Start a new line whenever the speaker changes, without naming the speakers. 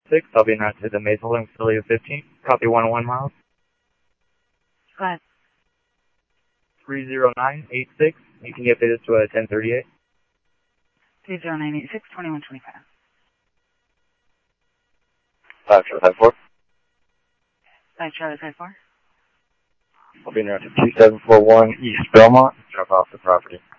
6. I'll be announced to the Maze Holding Facility of 15. Copy 101 miles.
Go ahead.
30986. You can get this to 1038.
30986, 2125.
5454.
5 Charlie 54.
I'll be announced to 2741 East Belmont. Drop off the property.